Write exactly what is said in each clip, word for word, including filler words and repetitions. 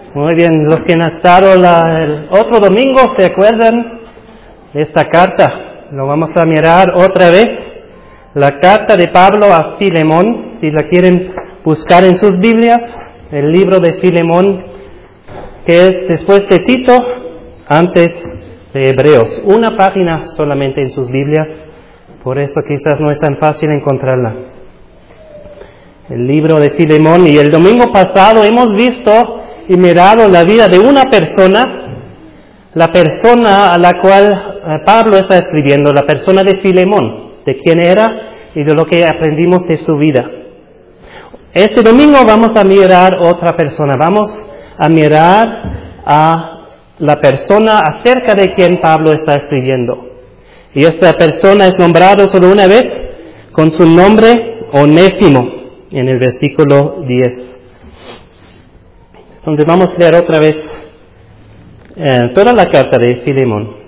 Muy bien, los que han estado la, el otro domingo, ¿se acuerdan de esta carta? Lo vamos a mirar otra vez. La carta de Pablo a Filemón, si la quieren buscar en sus Biblias, el libro de Filemón, que es después de Tito, antes de Hebreos. Una página solamente en sus Biblias, por eso quizás no es tan fácil encontrarla. El libro de Filemón, y el domingo pasado hemos visto y mirado la vida de una persona, la persona a la cual Pablo está escribiendo, la persona de Filemón, de quién era y de lo que aprendimos de su vida. Este domingo vamos a mirar otra persona, vamos a mirar a la persona acerca de quien Pablo está escribiendo. Y esta persona es nombrado solo una vez con su nombre Onésimo, en el versículo diez. Entonces vamos a leer otra vez eh, toda la carta de Filemón.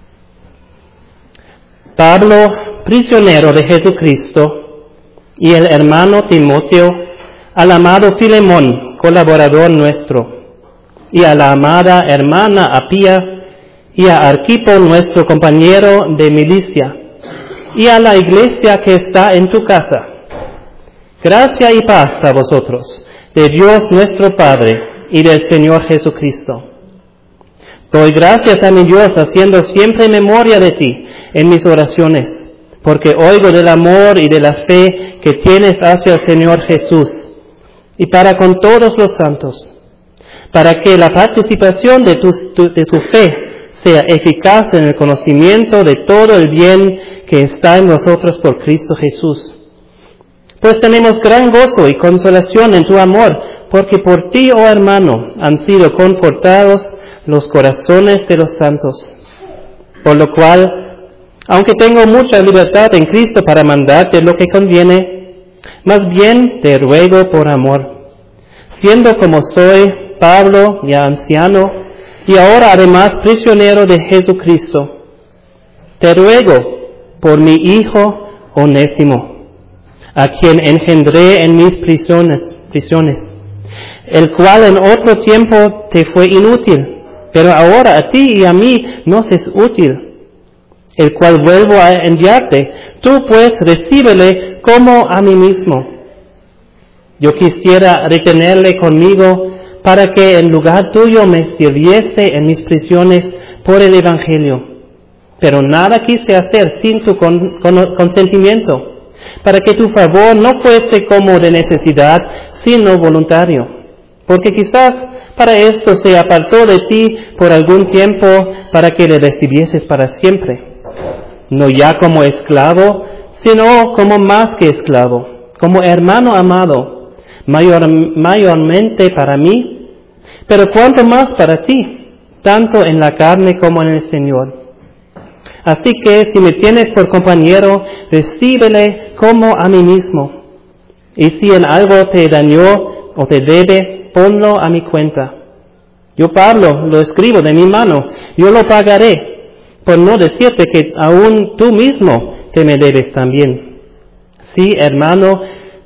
Pablo, prisionero de Jesucristo, y el hermano Timoteo, al amado Filemón, colaborador nuestro, y a la amada hermana Apía, y a Arquipo, nuestro compañero de milicia, y a la iglesia que está en tu casa. Gracia y paz a vosotros, de Dios nuestro Padre, y del Señor Jesucristo. Doy gracias a mi Dios, haciendo siempre memoria de ti en mis oraciones, porque oigo del amor y de la fe que tienes hacia el Señor Jesús, y para con todos los santos, para que la participación de tu, tu, de tu fe sea eficaz en el conocimiento de todo el bien que está en nosotros por Cristo Jesús. Pues tenemos gran gozo y consolación en tu amor, porque por ti, oh hermano, han sido confortados los corazones de los santos. Por lo cual, aunque tengo mucha libertad en Cristo para mandarte lo que conviene, más bien te ruego por amor, siendo como soy, Pablo, ya anciano, y ahora además prisionero de Jesucristo, te ruego por mi hijo Onésimo, a quien engendré en mis prisiones, prisiones, el cual en otro tiempo te fue inútil, pero ahora a ti y a mí nos es útil, el cual vuelvo a enviarte. Tú pues recíbele como a mí mismo. Yo quisiera retenerle conmigo para que en lugar tuyo me sirviese en mis prisiones por el Evangelio, pero nada quise hacer sin tu con, con, consentimiento, para que tu favor no fuese como de necesidad, sino voluntario. Porque quizás para esto se apartó de ti por algún tiempo, para que le recibieses para siempre. No ya como esclavo, sino como más que esclavo, como hermano amado, mayor, mayormente para mí, pero cuanto más para ti, tanto en la carne como en el Señor. Así que si me tienes por compañero, recíbele como a mí mismo. Y si en algo te dañó o te debe, ponlo a mi cuenta. Yo, Pablo, lo escribo de mi mano, yo lo pagaré, por no decirte que aún tú mismo te me debes también. Si, hermano,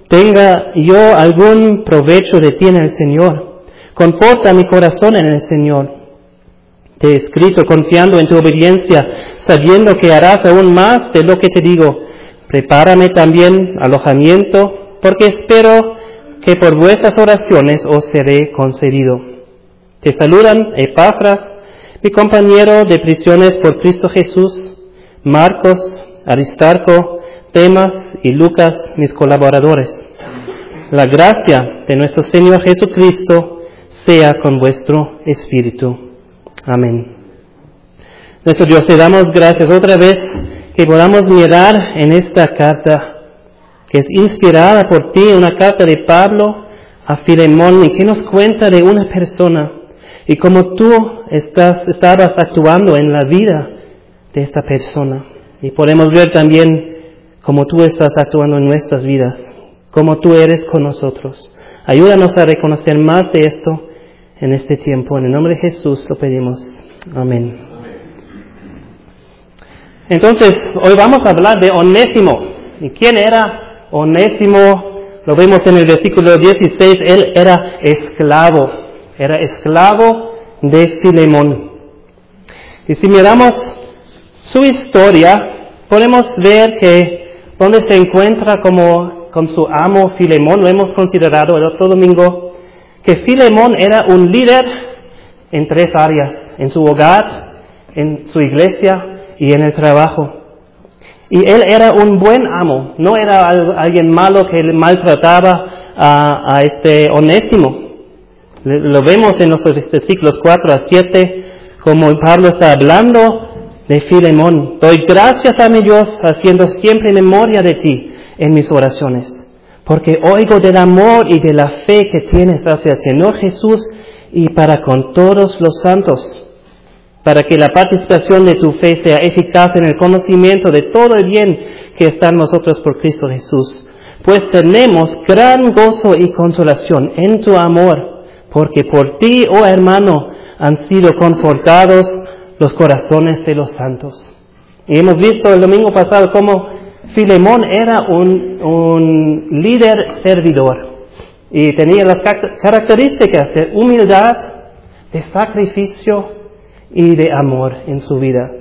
tenga yo algún provecho de ti en el Señor, conforta mi corazón en el Señor. Te he escrito confiando en tu obediencia, sabiendo que harás aún más de lo que te digo. Prepárame también alojamiento, porque espero que por vuestras oraciones os seré concedido. Te saludan Epafras, mi compañero de prisiones por Cristo Jesús, Marcos, Aristarco, Demas y Lucas, mis colaboradores. La gracia de nuestro Señor Jesucristo sea con vuestro espíritu. Amén. Nuestro Dios, te damos gracias otra vez que podamos mirar en esta carta que es inspirada por ti, una carta de Pablo a Filemón, y que nos cuenta de una persona y cómo tú estás, estabas actuando en la vida de esta persona. Y podemos ver también cómo tú estás actuando en nuestras vidas, cómo tú eres con nosotros. Ayúdanos a reconocer más de esto en este tiempo. En el nombre de Jesús lo pedimos. Amén. Entonces, hoy vamos a hablar de Onésimo. ¿Y quién era Onésimo? Lo vemos en el versículo dieciséis. Él era esclavo. era esclavo de Filemón. Y si miramos su historia, podemos ver que donde se encuentra como con su amo Filemón, lo hemos considerado el otro domingo, que Filemón era un líder en tres áreas: en su hogar, en su iglesia y en el trabajo. Y él era un buen amo, no era alguien malo que le maltrataba a, a este Onésimo. Lo vemos en los versículos cuatro a siete, como Pablo está hablando de Filemón. Doy gracias a mi Dios, haciendo siempre memoria de ti en mis oraciones, porque oigo del amor y de la fe que tienes hacia el Señor Jesús y para con todos los santos, para que la participación de tu fe sea eficaz en el conocimiento de todo el bien que está en nosotros por Cristo Jesús. Pues tenemos gran gozo y consolación en tu amor, porque por ti, oh hermano, han sido confortados los corazones de los santos. Y hemos visto el domingo pasado cómo Filemón era un, un líder servidor y tenía las características de humildad, de sacrificio y de amor en su vida.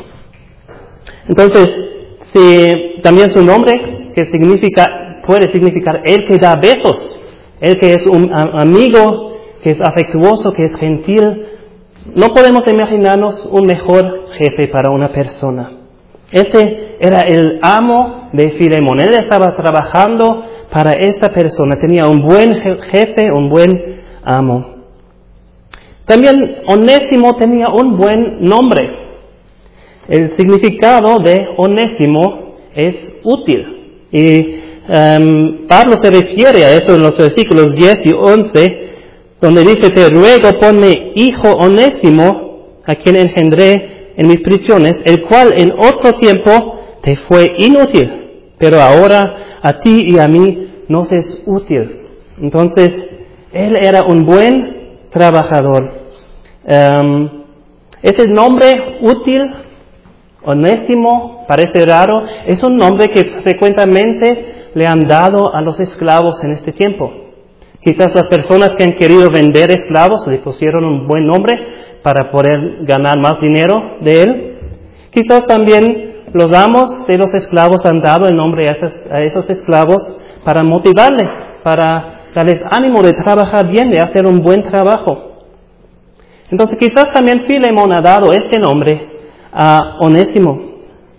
Entonces, si también su nombre, que significa, puede significar el que da besos, el que es un amigo, que es afectuoso, que es gentil, no podemos imaginarnos un mejor jefe para una persona. Este era el amo de Filemón. Él estaba trabajando para esta persona. Tenía un buen jefe, un buen amo. También Onésimo tenía un buen nombre. El significado de Onésimo es útil. Y um, Pablo se refiere a eso en los versículos diez y once, donde dice: te ruego, ponme hijo Onésimo, a quien engendré en mis prisiones, el cual en otro tiempo te fue inútil, pero ahora a ti y a mí nos es útil. Entonces, él era un buen trabajador. Um, ese nombre útil, Onésimo, parece raro, es un nombre que frecuentemente le han dado a los esclavos en este tiempo. Quizás las personas que han querido vender esclavos le pusieron un buen nombre para poder ganar más dinero de él. Quizás también los amos de los esclavos han dado el nombre a esos, a esos esclavos para motivarles, para darles ánimo de trabajar bien, de hacer un buen trabajo. Entonces quizás también Filemón ha dado este nombre a Onésimo.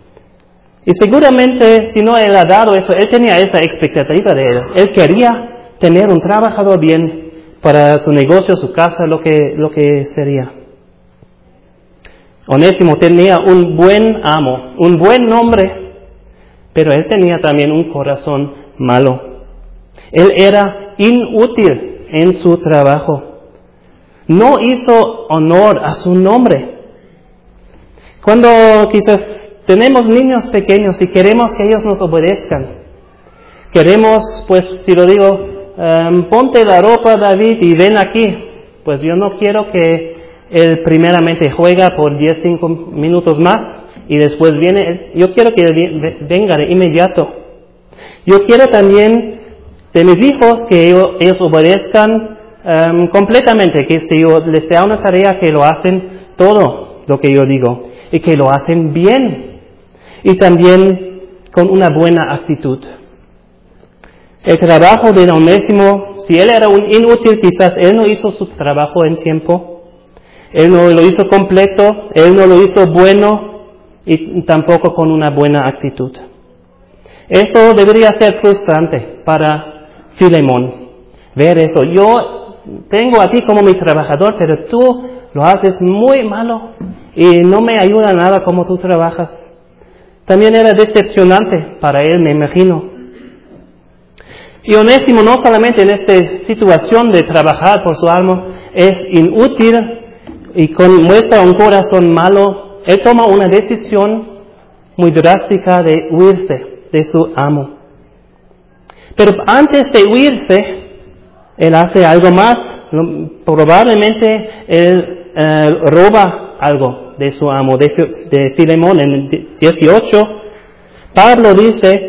Y seguramente, si no él ha dado eso, él tenía esa expectativa de él. Él quería tener un trabajador bien para su negocio, su casa, lo que, lo que sería. Onésimo tenía un buen amo, un buen nombre, pero él tenía también un corazón malo. Él era inútil en su trabajo. No hizo honor a su nombre. Cuando quizás tenemos niños pequeños y queremos que ellos nos obedezcan, queremos, pues si lo digo, um, ponte la ropa, David, y ven aquí. Pues yo no quiero que él primeramente juega por diez, cinco minutos más y después viene. Yo quiero que él venga de inmediato. Yo quiero también de mis hijos que ellos, ellos obedezcan um, completamente, que si yo les sea una tarea que lo hacen todo lo que yo digo y que lo hacen bien y también con una buena actitud. El trabajo de Onésimo, si él era un inútil, quizás él no hizo su trabajo en tiempo, él no lo hizo completo, él no lo hizo bueno y tampoco con una buena actitud. Eso debería ser frustrante para Filemón, ver eso. Yo tengo a ti como mi trabajador, pero tú lo haces muy malo y no me ayuda nada como tú trabajas. También era decepcionante para él, me imagino. Y Onésimo no solamente en esta situación de trabajar por su alma es inútil y con muestra un corazón malo, él toma una decisión muy drástica de huirse de su amo. Pero antes de huirse, él hace algo más. Probablemente él eh, roba algo de su amo, de, de Filemón. En el dieciocho, Pablo dice,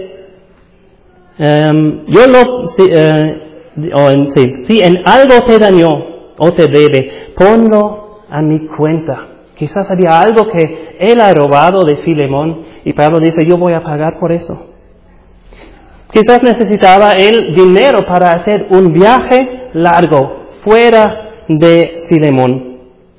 Um, yo lo, si, uh, oh, en, sí, si en algo te dañó, o te debe, ponlo a mi cuenta. Quizás había algo que él ha robado de Filemón y Pablo dice, yo voy a pagar por eso. Quizás necesitaba él dinero para hacer un viaje largo fuera de Filemón.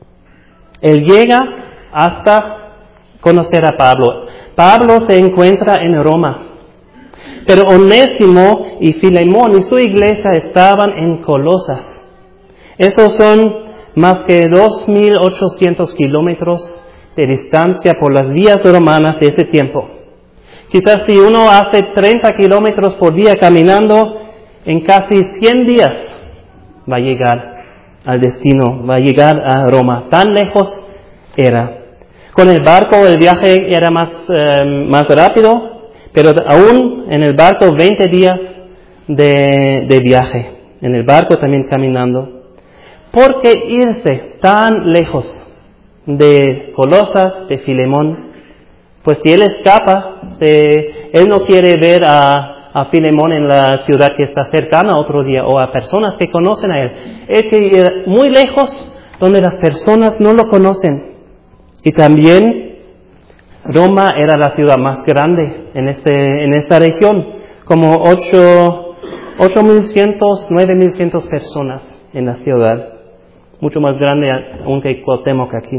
Él llega hasta conocer a Pablo. Pablo se encuentra en Roma. Pero Onésimo y Filemón y su iglesia estaban en Colosas. Esos son más que dos mil ochocientos kilómetros de distancia por las vías romanas de ese tiempo. Quizás si uno hace treinta kilómetros por día caminando, en casi cien días va a llegar al destino, va a llegar a Roma. Tan lejos era. Con el barco el viaje era más, eh, más rápido, pero aún en el barco veinte días de, de viaje. En el barco también caminando. ¿Por qué irse tan lejos de Colosas, de Filemón? Pues si él escapa, de, él no quiere ver a, a Filemón en la ciudad que está cercana otro día, o a personas que conocen a él. Él quiere ir muy lejos, donde las personas no lo conocen. Y también Roma era la ciudad más grande en, este, en esta región, como ocho mil cien, nueve mil cien personas en la ciudad. Mucho más grande aún que Cuauhtémoc aquí.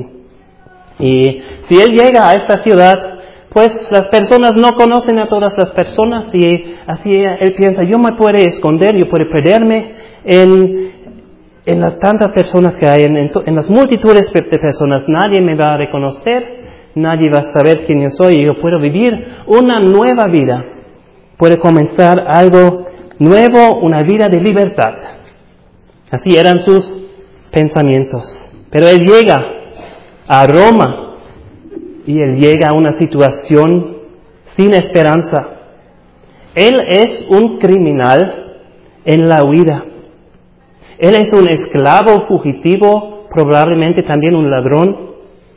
Y si él llega a esta ciudad, pues las personas no conocen a todas las personas y así él piensa, yo me puedo esconder, yo puedo perderme en, en las tantas personas que hay, en, en, en las multitudes de personas. Nadie me va a reconocer, nadie va a saber quién yo soy y yo puedo vivir una nueva vida. Puedo comenzar algo nuevo, una vida de libertad. Así eran sus pensamientos. Pero él llega a Roma y él llega a una situación sin esperanza. Él es un criminal en la huida. Él es un esclavo fugitivo, probablemente también un ladrón.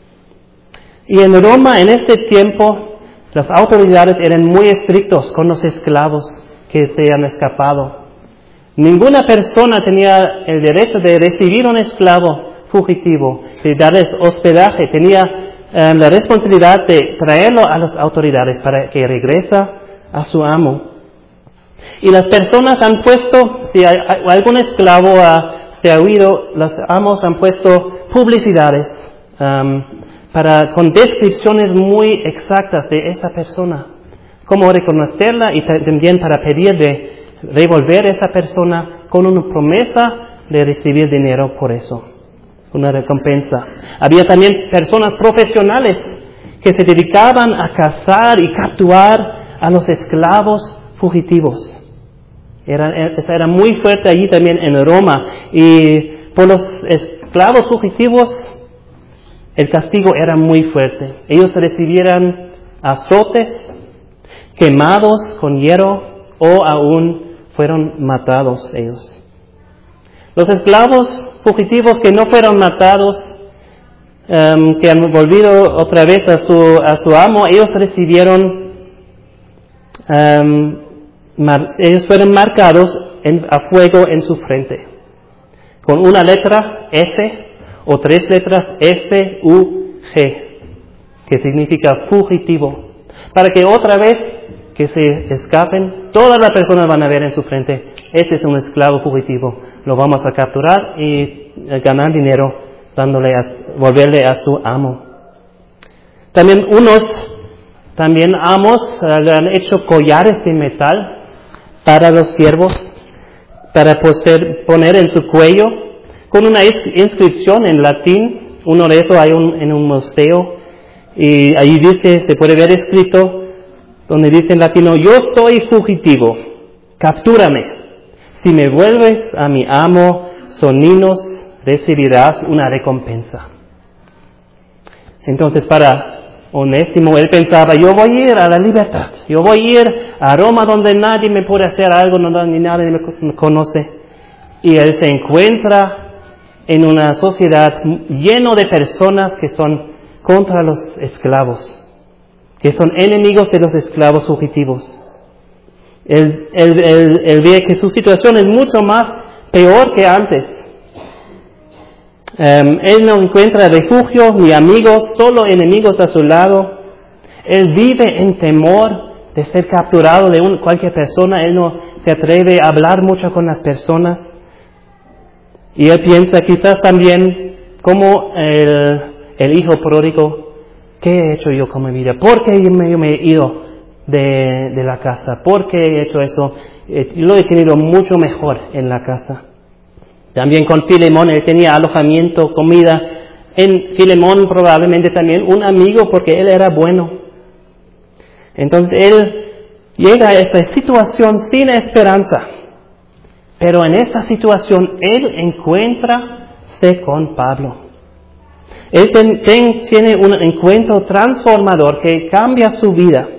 Y en Roma en este tiempo las autoridades eran muy estrictos con los esclavos que se han escapado. Ninguna persona tenía el derecho de recibir un esclavo fugitivo, de darles hospedaje, tenía eh, la responsabilidad de traerlo a las autoridades para que regrese a su amo. Y las personas han puesto, si hay, hay, algún esclavo uh, se ha huido, los amos han puesto publicidades um, para, con descripciones muy exactas de esa persona, cómo reconocerla y también para pedir de revolver a esa persona con una promesa de recibir dinero por eso, una recompensa. Había también personas profesionales que se dedicaban a cazar y capturar a los esclavos fugitivos. Era, era, era muy fuerte allí también en Roma. Y por los esclavos fugitivos el castigo era muy fuerte. Ellos recibieran azotes, quemados con hierro o aún fueron matados ellos. Los esclavos fugitivos que no fueron matados, um, que han volvido otra vez a su, a su amo, ellos recibieron, um, mar, ellos fueron marcados en, a fuego en su frente, con una letra F o tres letras F U G, que significa fugitivo, para que otra vez que se escapen, todas las personas van a ver en su frente, este es un esclavo fugitivo, lo vamos a capturar y ganar dinero dándole a, volverle a su amo. También unos, también amos uh, le han hecho collares de metal para los siervos, para poder poner en su cuello, con una inscripción en latín. Uno de esos hay un, en un museo, y ahí dice, se puede ver escrito, donde dice en latino, yo soy fugitivo, captúrame. Si me vuelves a mi amo, Soninos, recibirás una recompensa. Entonces para Onésimo, él pensaba, yo voy a ir a la libertad, yo voy a ir a Roma donde nadie me puede hacer algo, ni nadie me conoce. Y él se encuentra en una sociedad llena de personas que son contra los esclavos, que son enemigos de los esclavos fugitivos. Él, él, él, él ve que su situación es mucho más peor que antes. Um, él no encuentra refugio ni amigos, solo enemigos a su lado. Él vive en temor de ser capturado de un, cualquier persona. Él no se atreve a hablar mucho con las personas. Y él piensa quizás también como el, el hijo pródigo, ¿qué he hecho yo con mi vida? ¿Por qué yo me, yo me he ido de, de la casa? ¿Por qué he hecho eso? Eh, lo he tenido mucho mejor en la casa. También con Filemón, él tenía alojamiento, comida. En Filemón probablemente también un amigo porque él era bueno. Entonces él llega a esta situación sin esperanza. Pero en esta situación él encuentra-se con Pablo. Él ten, ten, tiene un encuentro transformador que cambia su vida.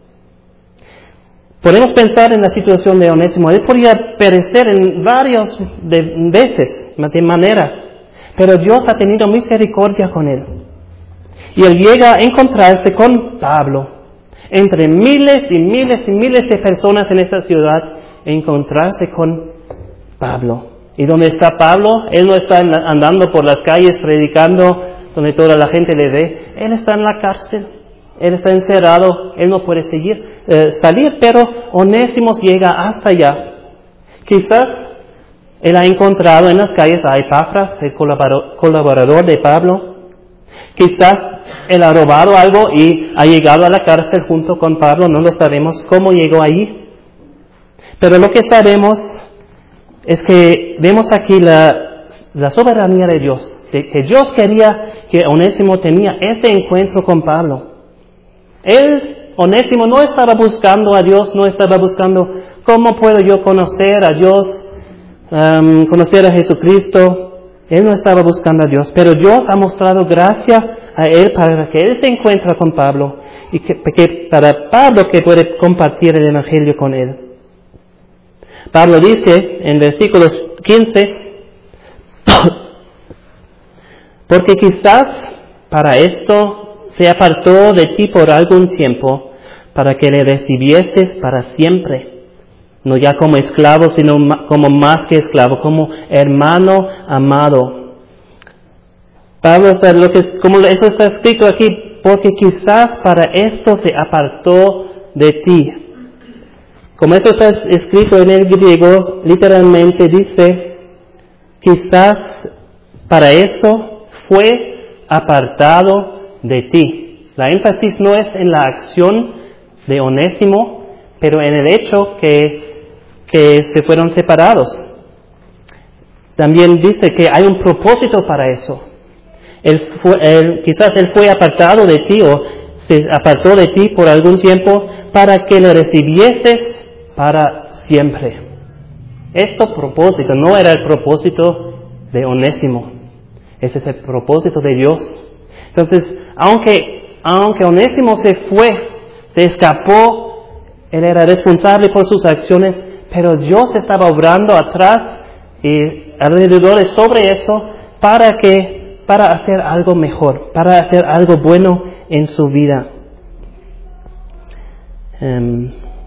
Podemos pensar en la situación de Onésimo. Él podría perecer en varias de veces, de maneras, pero Dios ha tenido misericordia con él. Y él llega a encontrarse con Pablo, entre miles y miles y miles de personas en esa ciudad, encontrarse con Pablo. ¿Y dónde está Pablo? Él no está andando por las calles predicando, donde toda la gente le ve. Él está en la cárcel. Él está encerrado, él no puede seguir, eh, salir, pero Onésimo llega hasta allá. Quizás él ha encontrado en las calles a Epafras, el colaborador de Pablo. Quizás él ha robado algo y ha llegado a la cárcel junto con Pablo, no lo sabemos cómo llegó allí. Pero lo que sabemos es que vemos aquí la, la soberanía de Dios, de que Dios quería que Onésimo tenía este encuentro con Pablo. Él, Onésimo, no estaba buscando a Dios, no estaba buscando cómo puedo yo conocer a Dios, um, conocer a Jesucristo. Él no estaba buscando a Dios, pero Dios ha mostrado gracia a él para que él se encuentre con Pablo y que, que para Pablo que puede compartir el Evangelio con él. Pablo dice en versículos quince, porque quizás para esto se apartó de ti por algún tiempo, para que le recibieses para siempre, no ya como esclavo, sino como más que esclavo, como hermano amado. Pablo, lo que, como eso está escrito aquí, porque quizás para esto se apartó de ti. Como esto está escrito en el griego, literalmente dice, quizás para eso fue apartado de ti. La énfasis no es en la acción de Onésimo, pero en el hecho que, que se fueron separados. También dice que hay un propósito para eso. Él fue, él, quizás él fue apartado de ti o se apartó de ti por algún tiempo para que le recibieses para siempre. Este propósito no era el propósito de Onésimo. Ese es el propósito de Dios. Entonces, aunque, aunque Onésimo se fue, se escapó, él era responsable por sus acciones, pero Dios estaba obrando atrás y alrededor sobre eso para que, para hacer algo mejor, para hacer algo bueno en su vida. Um,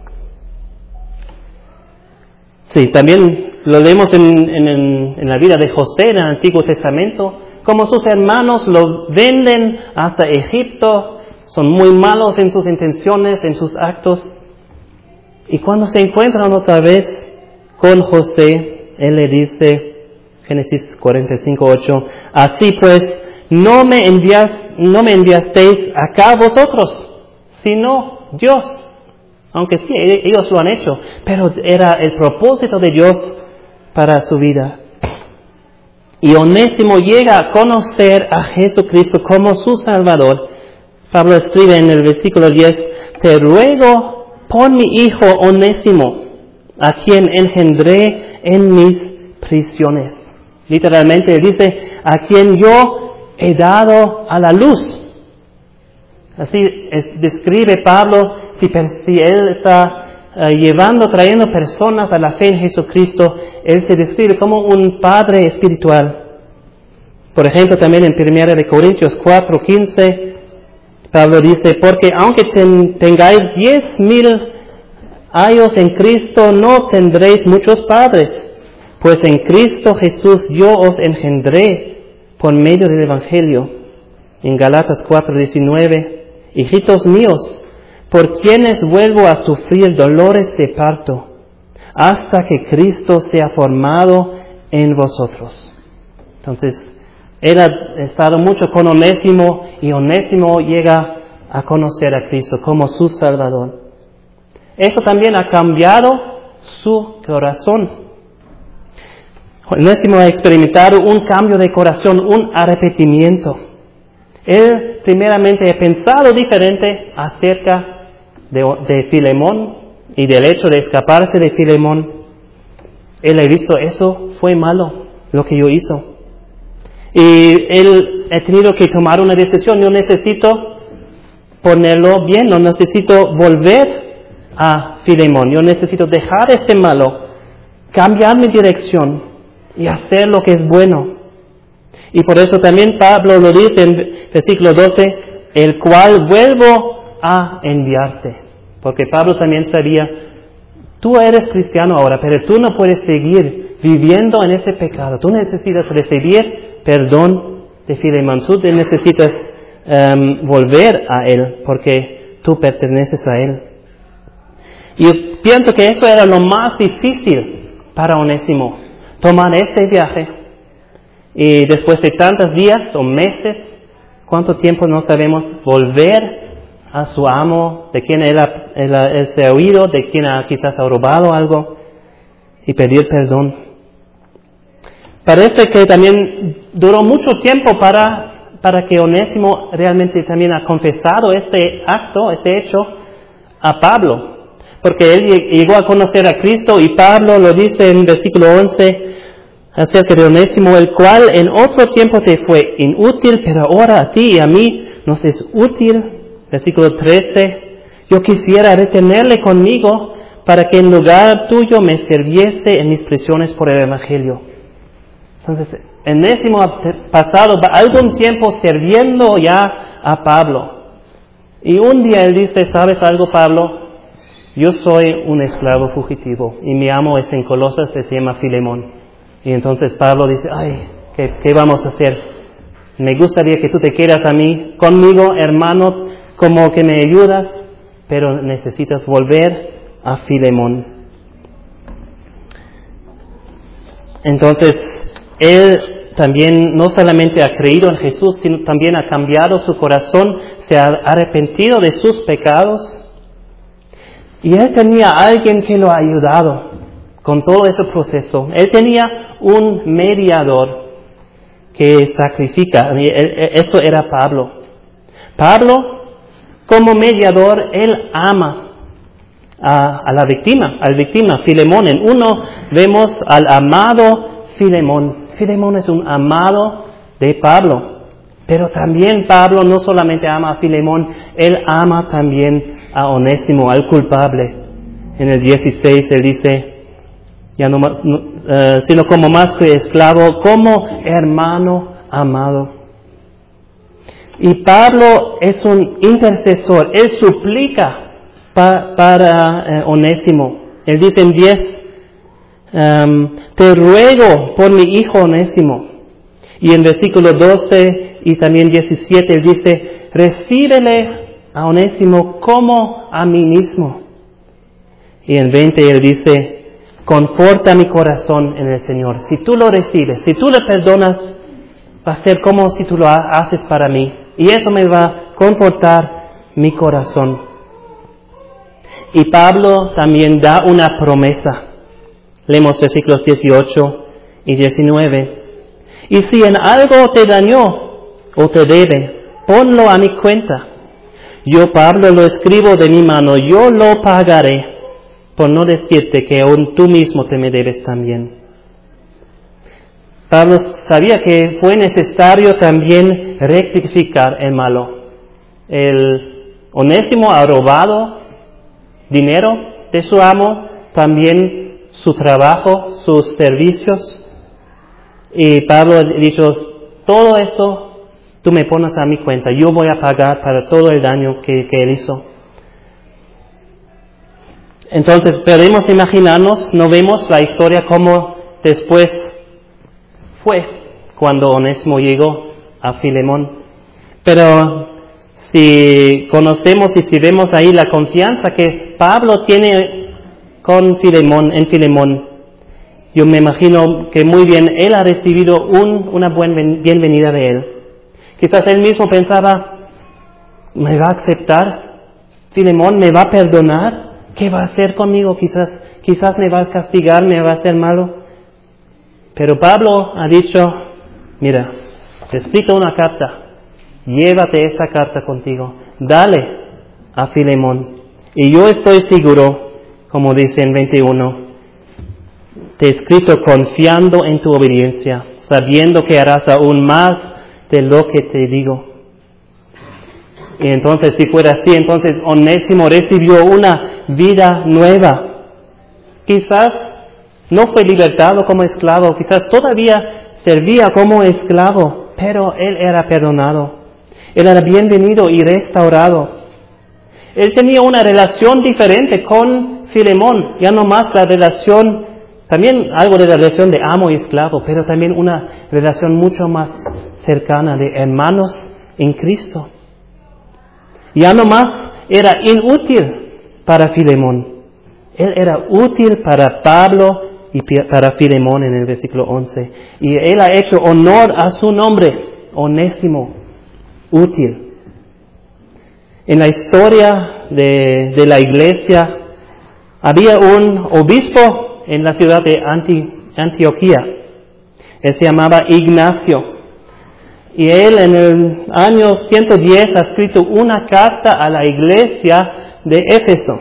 sí, también lo leemos en, en, en la vida de José en el Antiguo Testamento, como sus hermanos lo venden hasta Egipto, son muy malos en sus intenciones, en sus actos. Y cuando se encuentran otra vez con José, él le dice, Génesis cuarenta y cinco, ocho, así pues, no me envías, no me enviasteis acá vosotros, sino Dios. Aunque sí, ellos lo han hecho, pero era el propósito de Dios para su vida. Y Onésimo llega a conocer a Jesucristo como su Salvador. Pablo escribe en el versículo diez, te ruego por mi hijo Onésimo, a quien engendré en mis prisiones. Literalmente dice, a quien yo he dado a la luz. Así es, describe Pablo, si, si él está Uh, llevando, trayendo personas a la fe en Jesucristo, él se describe como un padre espiritual. Por ejemplo, también en primera de Corintios cuatro, quince, Pablo dice, porque aunque ten, tengáis diez mil años en Cristo, no tendréis muchos padres, pues en Cristo Jesús yo os engendré por medio del Evangelio. En Gálatas cuatro diecinueve, hijitos míos, por quienes vuelvo a sufrir dolores de parto, hasta que Cristo sea formado en vosotros. Entonces, él ha estado mucho con Onésimo, y Onésimo llega a conocer a Cristo como su Salvador. Eso también ha cambiado su corazón. Onésimo ha experimentado un cambio de corazón, un arrepentimiento. Él primeramente ha pensado diferente acerca de, de Filemón y del hecho de escaparse de Filemón. Él ha visto, eso fue malo, lo que yo hizo. Y él ha tenido que tomar una decisión. Yo necesito ponerlo bien, no necesito volver a Filemón. Yo necesito dejar este malo, cambiar mi dirección y hacer lo que es bueno. Y por eso también Pablo lo dice en versículo doce, el cual vuelvo a enviarte. Porque Pablo también sabía, tú eres cristiano ahora, pero tú no puedes seguir viviendo en ese pecado. Tú necesitas recibir perdón de Filemón. Tú necesitas um, volver a él, porque tú perteneces a él. Y yo pienso que eso era lo más difícil para Onésimo, tomar este viaje. Y después de tantos días o meses, cuánto tiempo no sabemos, volver a su amo, de quien él, él, él se ha oído, de quien ha, quizás ha robado algo, y pedir perdón. Parece que también duró mucho tiempo para, para que Onésimo realmente también ha confesado este acto, este hecho, a Pablo. Porque él llegó a conocer a Cristo, y Pablo lo dice en versículo once, acerca de Onésimo, el cual en otro tiempo te fue inútil, pero ahora a ti y a mí nos es útil. Versículo trece, yo quisiera retenerle conmigo para que en lugar tuyo me sirviese en mis prisiones por el Evangelio. Entonces, Onésimo ha pasado algún tiempo sirviendo ya a Pablo. Y un día él dice, ¿sabes algo, Pablo? Yo soy un esclavo fugitivo y mi amo es en Colosas, se llama Filemón. Y entonces Pablo dice, ay, ¿qué, qué vamos a hacer? Me gustaría que tú te quedas a mí, conmigo, hermano, como que me ayudas, pero necesitas volver a Filemón. Entonces, él también no solamente ha creído en Jesús, sino también ha cambiado su corazón, se ha arrepentido de sus pecados. Y él tenía a alguien que lo ha ayudado con todo ese proceso. Él tenía un mediador que sacrifica. Eso era Pablo. Pablo, como mediador, él ama a, a la víctima, al víctima, Filemón. En uno vemos al amado Filemón. Filemón es un amado de Pablo. Pero también Pablo no solamente ama a Filemón, él ama también a Onésimo, al culpable. En el dieciséis él dice, ya no más, no, uh, sino como más que esclavo, como hermano amado. Y Pablo es un intercesor, él suplica pa, para uh, Onésimo. Él dice en diez, um, te ruego por mi hijo Onésimo. Y en versículo doce y también diecisiete él dice, recíbele a Onésimo como a mí mismo. Y en veinte él dice, conforta mi corazón en el Señor. Si tú lo recibes, si tú le perdonas, va a ser como si tú lo haces para mí. Y eso me va a confortar mi corazón. Y Pablo también da una promesa. Leemos versículos dieciocho y diecinueve. Y si en algo te dañó o te debe, ponlo a mi cuenta. Yo, Pablo, lo escribo de mi mano, yo lo pagaré, por no decirte que aún tú mismo te me debes también. Pablo sabía que fue necesario también rectificar el malo. El Onésimo ha robado dinero de su amo, también su trabajo, sus servicios. Y Pablo ha dicho, todo eso tú me pones a mi cuenta, yo voy a pagar para todo el daño que, que él hizo. Entonces, podemos imaginarnos, no vemos la historia como después fue, cuando Onésimo llegó a Filemón. Pero si conocemos y si vemos ahí la confianza que Pablo tiene con Filemón, en Filemón, yo me imagino que muy bien él ha recibido un, una buena bienvenida de él. Quizás él mismo pensaba, ¿me va a aceptar? ¿Filemón me va a perdonar? ¿Qué va a hacer conmigo? Quizás, quizás me va a castigar, me va a hacer malo. Pero Pablo ha dicho, mira, te escrito una carta, llévate esta carta contigo, dale a Filemón. Y yo estoy seguro, como dice en veintiuno, te he escrito confiando en tu obediencia, sabiendo que harás aún más de lo que te digo. Y entonces, si fuera así, entonces Onésimo recibió una vida nueva. Quizás no fue libertado como esclavo, quizás todavía servía como esclavo, pero él era perdonado. Él era bienvenido y restaurado. Él tenía una relación diferente con Filemón, ya no más la relación, también algo de la relación de amo y esclavo, pero también una relación mucho más cercana de hermanos en Cristo. Ya no más era inútil para Filemón. Él era útil para Pablo y para Filemón en el versículo once. Y él ha hecho honor a su nombre, Onésimo, útil. En la historia de, de la iglesia había un obispo en la ciudad de Anti, Antioquía. Él se llamaba Ignacio. Y él en el año ciento diez ha escrito una carta a la iglesia de Éfeso.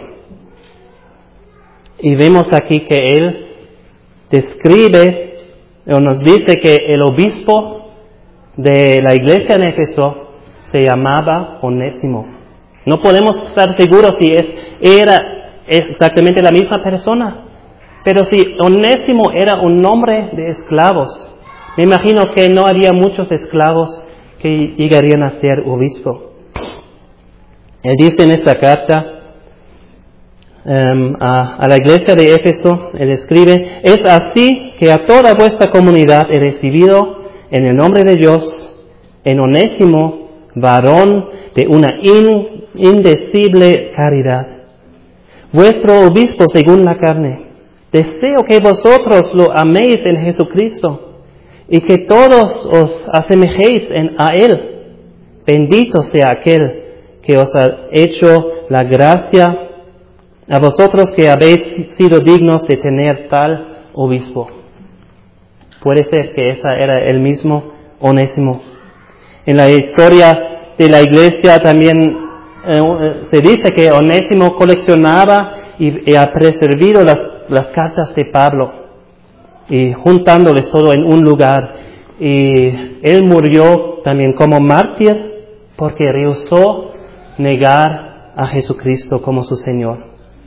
Y vemos aquí que él describe o nos dice que el obispo de la iglesia de Éfeso se llamaba Onésimo. No podemos estar seguros si es, era exactamente la misma persona, pero si Onésimo era un nombre de esclavos, me imagino que no había muchos esclavos que llegarían a ser obispo. Él dice en esta carta um, a, a la iglesia de Éfeso, él escribe, es así que a toda vuestra comunidad he recibido en el nombre de Dios, en Onésimo, varón de una in, indecible caridad. Vuestro obispo según la carne, deseo que vosotros lo améis en Jesucristo, y que todos os asemejéis en, a Él. Bendito sea aquel que os ha hecho la gracia, a vosotros que habéis sido dignos de tener tal obispo. Puede ser que ese era el mismo Onésimo. En la historia de la iglesia también eh, se dice que Onésimo coleccionaba y, y ha preservado las, las cartas de Pablo, y juntándoles todo en un lugar. Y él murió también como mártir porque rehusó negar a Jesucristo como su Señor.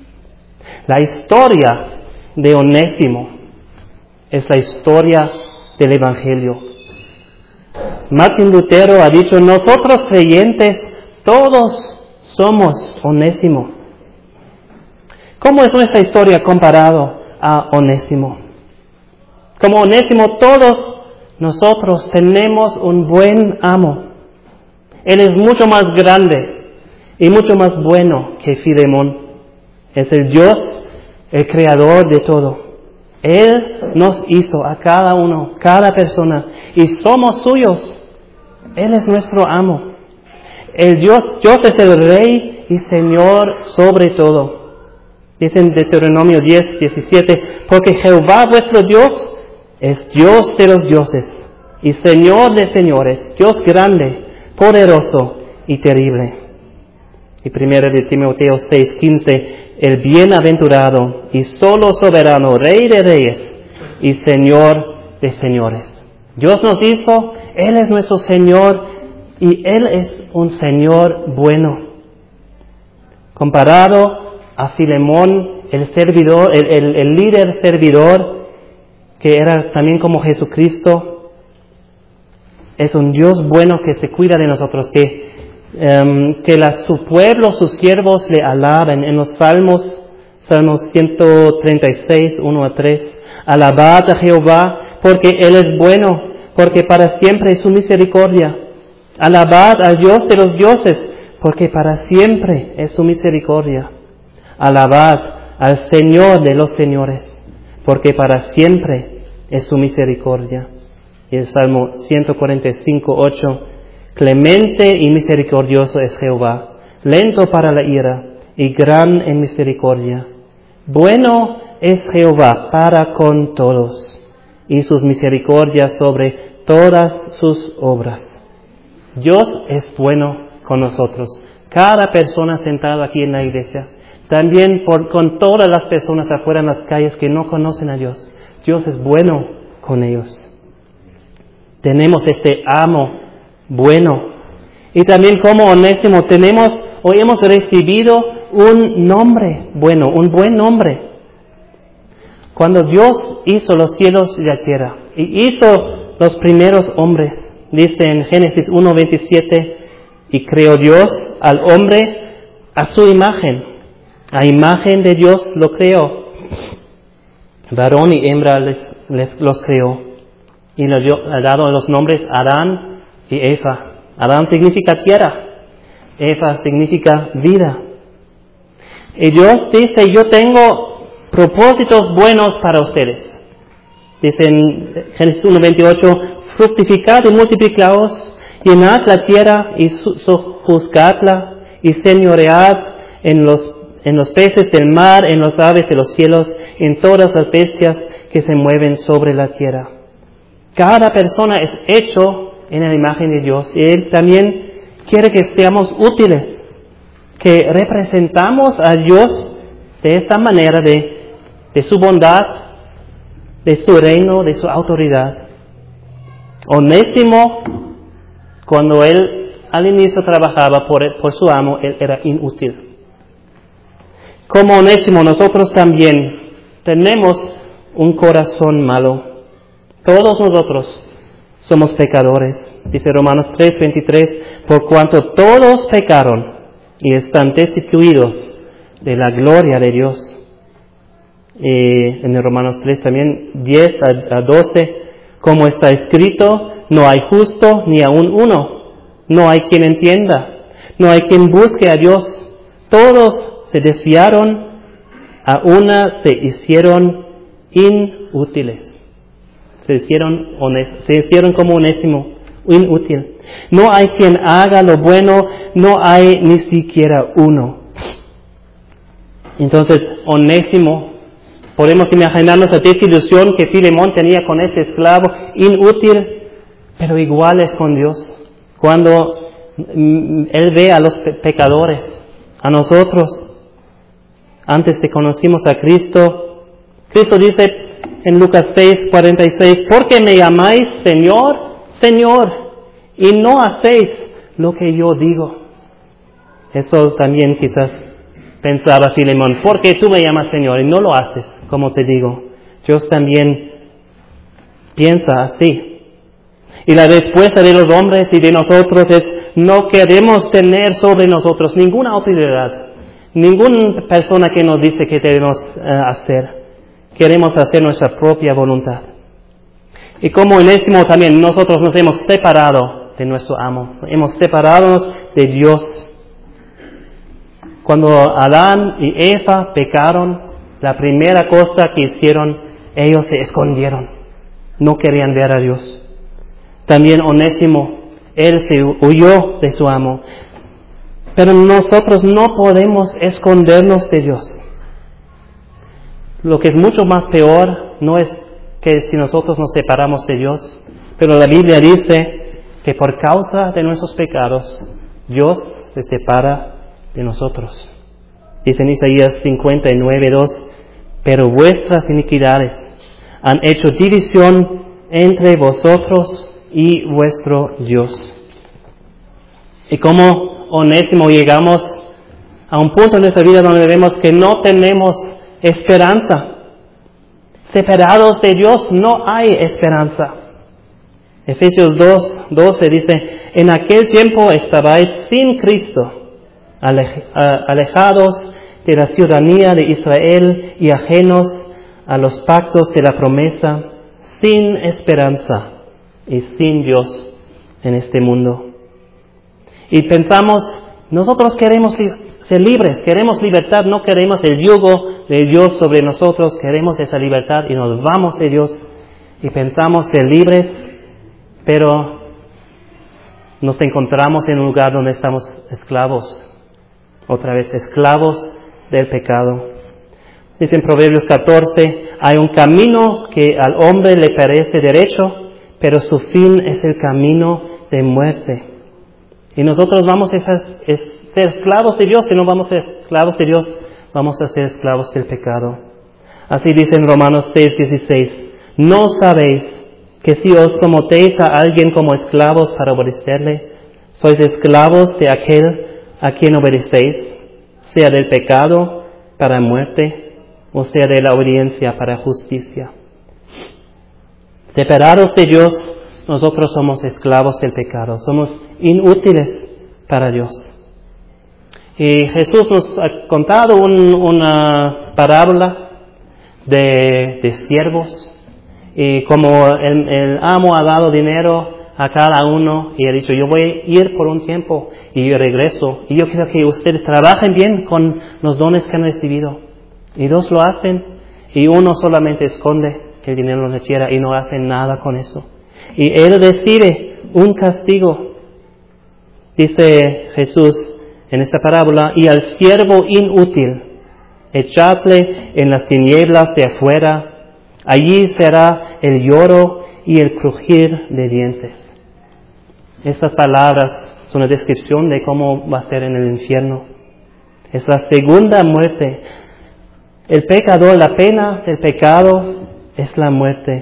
La historia de Onésimo es la historia del Evangelio. Martín Lutero ha dicho, nosotros creyentes todos somos Onésimo. ¿Cómo es nuestra historia comparado a Onésimo? Como Onésimo, todos nosotros tenemos un buen amo. Él es mucho más grande y mucho más bueno que Filemón. Es el Dios, el creador de todo. Él nos hizo a cada uno, cada persona, y somos suyos. Él es nuestro amo. El Dios, Dios es el Rey y Señor sobre todo. Dice en Deuteronomio diez, diecisiete, porque Jehová vuestro Dios es Dios de los dioses y Señor de señores, Dios grande, poderoso y terrible. Y primero de Timoteo seis, quince, el bienaventurado y solo soberano, Rey de reyes y Señor de señores. Dios nos hizo, Él es nuestro Señor y Él es un Señor bueno. Comparado a Filemón, el servidor, el, el, el líder servidor, que era también como Jesucristo, es un Dios bueno que se cuida de nosotros, que, um, que la, su pueblo, sus siervos le alaben. En los Salmos, Salmos ciento treinta y seis, uno a tres, alabad a Jehová, porque Él es bueno, porque para siempre es su misericordia. Alabad al Dios de los dioses, porque para siempre es su misericordia. Alabad al Señor de los señores, porque para siempre es su misericordia. Y el Salmo ciento cuarenta y cinco, ocho, clemente y misericordioso es Jehová, lento para la ira y gran en misericordia. Bueno es Jehová para con todos, y sus misericordias sobre todas sus obras. Dios es bueno con nosotros. Cada persona sentada aquí en la iglesia, también por, con todas las personas afuera en las calles que no conocen a Dios. Dios es bueno con ellos. Tenemos este amo bueno. Y también como Onésimo tenemos o hemos recibido un nombre bueno, un buen nombre. Cuando Dios hizo los cielos y la tierra y hizo los primeros hombres, dice en Génesis uno veintisiete, y creó Dios al hombre a su imagen. A imagen de Dios lo creó. Varón y hembra les, les los creó. Y le ha dado los nombres Adán y Eva. Adán significa tierra. Eva significa vida. Y Dios dice, yo tengo propósitos buenos para ustedes. Dice en Génesis uno veintiocho, fructificad y multiplicaos, llenad la tierra y sojuzgadla, y señoread en los, en los peces del mar, en las aves de los cielos, en todas las bestias que se mueven sobre la tierra. Cada persona es hecho en la imagen de Dios, y Él también quiere que seamos útiles, que representamos a Dios de esta manera, de, de su bondad, de su reino, de su autoridad. Onésimo, cuando él al inicio trabajaba por, por su amo, él era inútil. Como Onésimo, nosotros también tenemos un corazón malo. Todos nosotros somos pecadores. Dice Romanos tres veintitrés, por cuanto todos pecaron y están destituidos de la gloria de Dios. Y en el Romanos tres también, diez a doce, como está escrito, no hay justo ni aun uno, no hay quien entienda, no hay quien busque a Dios. Todos se desviaron, a una se hicieron inútiles. Se hicieron, honestos, se hicieron como Onésimo, inútil. No hay quien haga lo bueno, no hay ni siquiera uno. Entonces, Onésimo, podemos imaginarnos la desilusión que Filemón tenía con ese esclavo inútil, pero igual es con Dios. Cuando Él ve a los pecadores, a nosotros, antes que conocimos a Cristo, Cristo dice en Lucas seis cuarenta y seis, ¿por qué me llamáis Señor, Señor, y no hacéis lo que yo digo? Eso también quizás pensaba Filemón, ¿por qué tú me llamas Señor y no lo haces como te digo? Dios también piensa así. Y la respuesta de los hombres y de nosotros es, no queremos tener sobre nosotros ninguna autoridad, ninguna persona que nos dice qué debemos uh, hacer. Queremos hacer nuestra propia voluntad. Y como Onésimo también, nosotros nos hemos separado de nuestro amo, hemos separado de Dios. Cuando Adán y Eva pecaron, la primera cosa que hicieron, ellos se escondieron. No querían ver a Dios. También Onésimo, él se huyó de su amo. Pero nosotros no podemos escondernos de Dios. Lo que es mucho más peor no es que si nosotros nos separamos de Dios, pero la Biblia dice que por causa de nuestros pecados, Dios se separa de nosotros. Dice en Isaías cincuenta y nueve, dos, pero vuestras iniquidades han hecho división entre vosotros y vuestro Dios. Y como Onésimo llegamos a un punto en nuestra vida donde vemos que no tenemos esperanza. Separados de Dios no hay esperanza. Efesios dos doce dice, en aquel tiempo estabais sin Cristo, alejados de la ciudadanía de Israel y ajenos a los pactos de la promesa, sin esperanza y sin Dios en este mundo. Y pensamos, nosotros queremos ser libres, queremos libertad, no queremos el yugo de Dios sobre nosotros, queremos esa libertad y nos vamos de Dios y pensamos ser libres, pero nos encontramos en un lugar donde estamos esclavos, otra vez esclavos del pecado. Dice en Proverbios catorce, hay un camino que al hombre le parece derecho, pero su fin es el camino de muerte. Y nosotros vamos a ser esclavos de Dios, si no vamos a ser esclavos de Dios, vamos a ser esclavos del pecado. Así dice en Romanos seis dieciséis, ¿no sabéis que si os sometéis a alguien como esclavos para obedecerle, sois esclavos de aquel a quien obedecéis, sea del pecado para muerte, o sea de la obediencia para justicia? Separados de Dios, nosotros somos esclavos del pecado, somos inútiles para Dios. Y Jesús nos ha contado un, una parábola de, de siervos, y como el, el amo ha dado dinero a cada uno y ha dicho, yo voy a ir por un tiempo y yo regreso, y yo quiero que ustedes trabajen bien con los dones que han recibido. Y dos lo hacen, y uno solamente esconde que el dinero no le quiera y no hace nada con eso. Y él recibe un castigo. Dice Jesús en esta parábola, y al siervo inútil, echadle en las tinieblas de afuera, allí será el lloro y el crujir de dientes. Estas palabras son una descripción de cómo va a ser en el infierno. Es la segunda muerte. El pecador, la pena del pecado es la muerte.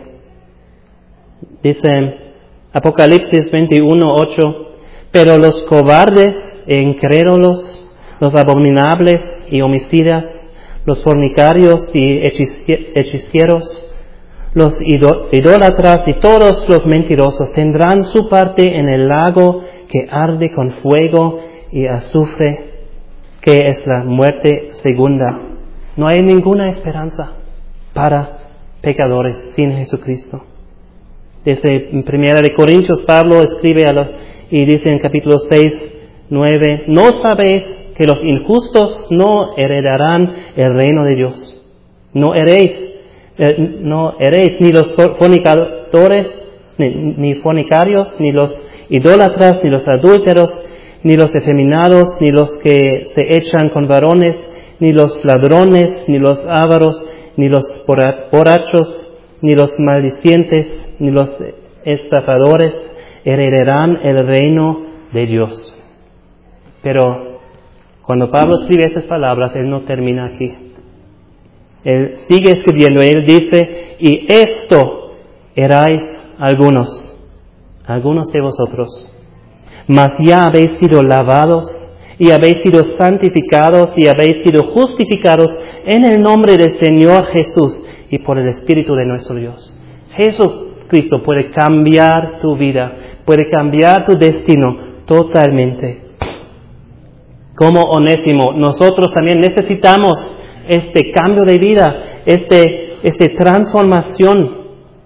Dice Apocalipsis veintiuno ocho, pero los cobardes e incrédulos, los abominables y homicidas, los fornicarios y hechiceros, los idólatras y todos los mentirosos tendrán su parte en el lago que arde con fuego y azufre, que es la muerte segunda. No hay ninguna esperanza para pecadores sin Jesucristo. Desde en Primera de Corintios, Pablo escribe a los, y dice en capítulo seis, nueve, ¿no sabéis que los injustos no heredarán el reino de Dios? No heréis, eh, no heréis ni los fornicadores, ni, ni fornicarios, ni los idólatras, ni los adúlteros, ni los efeminados, ni los que se echan con varones, ni los ladrones, ni los ávaros, ni los borrachos, ni los maldicientes, ni los estafadores heredarán el reino de Dios. Pero cuando Pablo escribe esas palabras, él no termina aquí. Él sigue escribiendo, él dice, y esto erais algunos, algunos de vosotros, mas ya habéis sido lavados, y habéis sido santificados, y habéis sido justificados en el nombre del Señor Jesús y por el Espíritu de nuestro Dios. Jesucristo puede cambiar tu vida, puede cambiar tu destino totalmente. Como Onésimo, nosotros también necesitamos este cambio de vida, este, este transformación.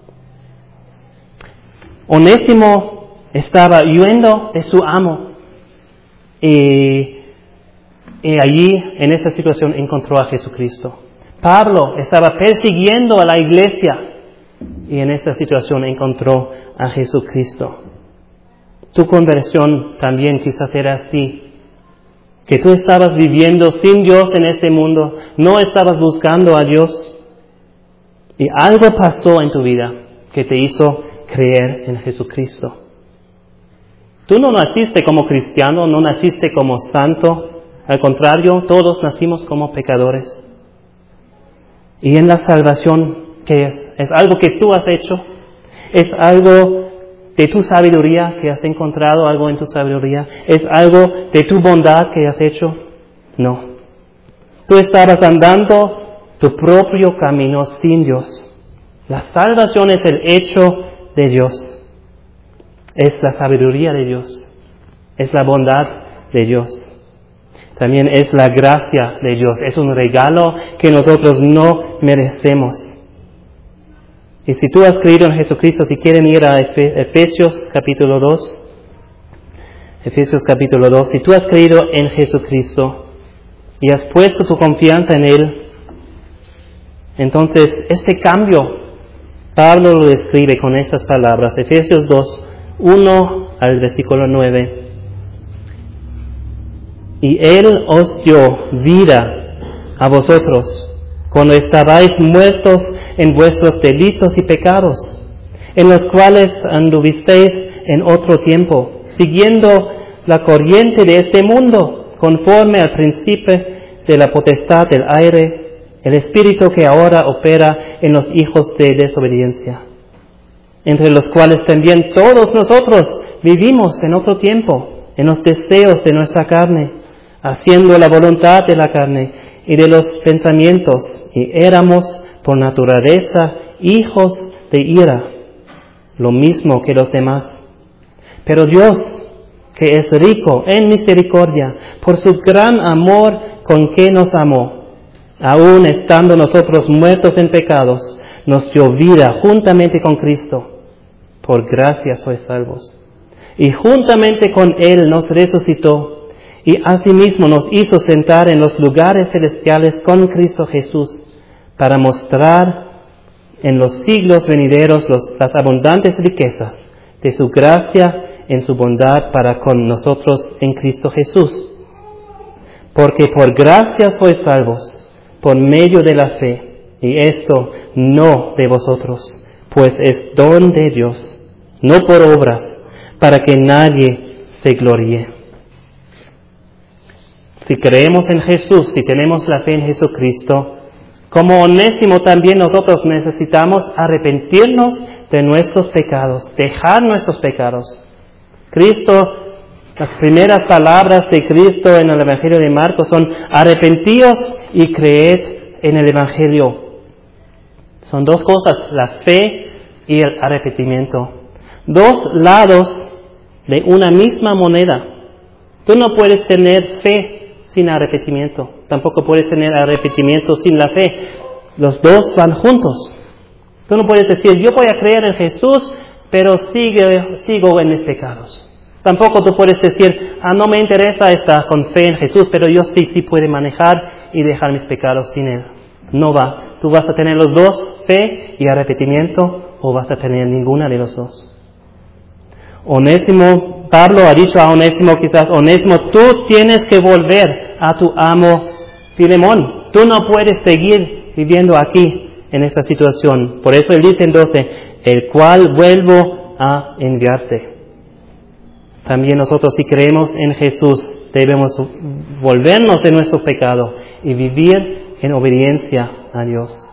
Onésimo estaba huyendo de su amo. Y, y allí, en esa situación, encontró a Jesucristo. Pablo estaba persiguiendo a la iglesia y en esta situación encontró a Jesucristo. Tu conversión también quizás era así, que tú estabas viviendo sin Dios en este mundo, no estabas buscando a Dios y algo pasó en tu vida que te hizo creer en Jesucristo. Tú no naciste como cristiano, no naciste como santo, al contrario, todos nacimos como pecadores. Y en la salvación, ¿qué es? ¿Es algo que tú has hecho? ¿Es algo de tu sabiduría que has encontrado, algo en tu sabiduría? ¿Es algo de tu bondad que has hecho? No. Tú estabas andando tu propio camino sin Dios. La salvación es el hecho de Dios. Es la sabiduría de Dios. Es la bondad de Dios. También es la gracia de Dios. Es un regalo que nosotros no merecemos. Y si tú has creído en Jesucristo, si quieren ir a Efesios capítulo dos, Efesios capítulo dos, si tú has creído en Jesucristo y has puesto tu confianza en Él, entonces este cambio, Pablo lo describe con estas palabras, Efesios dos, uno al versículo nueve. Y Él os dio vida a vosotros, cuando estabais muertos en vuestros delitos y pecados, en los cuales anduvisteis en otro tiempo, siguiendo la corriente de este mundo, conforme al príncipe de la potestad del aire, el espíritu que ahora opera en los hijos de desobediencia, entre los cuales también todos nosotros vivimos en otro tiempo, en los deseos de nuestra carne, haciendo la voluntad de la carne y de los pensamientos, y éramos por naturaleza hijos de ira, lo mismo que los demás. Pero Dios, que es rico en misericordia, por su gran amor con que nos amó, aun estando nosotros muertos en pecados, nos dio vida juntamente con Cristo. Por gracia sois salvos. Y juntamente con Él nos resucitó, y asimismo nos hizo sentar en los lugares celestiales con Cristo Jesús, para mostrar en los siglos venideros los, las abundantes riquezas de su gracia en su bondad para con nosotros en Cristo Jesús. Porque por gracia sois salvos, por medio de la fe, y esto no de vosotros, pues es don de Dios, no por obras, para que nadie se gloríe. Si creemos en Jesús, si tenemos la fe en Jesucristo, como Onésimo también nosotros necesitamos arrepentirnos de nuestros pecados, dejar nuestros pecados. Cristo, las primeras palabras de Cristo en el Evangelio de Marcos son: arrepentíos y creed en el Evangelio. Son dos cosas, la fe y el arrepentimiento. Dos lados de una misma moneda. Tú no puedes tener fe sin arrepentimiento. Tampoco puedes tener arrepentimiento sin la fe. Los dos van juntos. Tú no puedes decir, yo voy a creer en Jesús, pero sigue, sigo en mis pecados. Tampoco tú puedes decir, ah, no me interesa estar con fe en Jesús, pero yo sí, sí puedo manejar y dejar mis pecados sin Él. No va. Tú vas a tener los dos, fe y arrepentimiento, o vas a tener ninguna de los dos. Onésimo, Pablo ha dicho a Onésimo quizás, Onésimo, tú tienes que volver a tu amo Filemón. Tú no puedes seguir viviendo aquí en esta situación. Por eso él dice en doce, el cual vuelvo a enviarte. También nosotros, si creemos en Jesús, debemos volvernos de nuestro pecado y vivir en obediencia a Dios.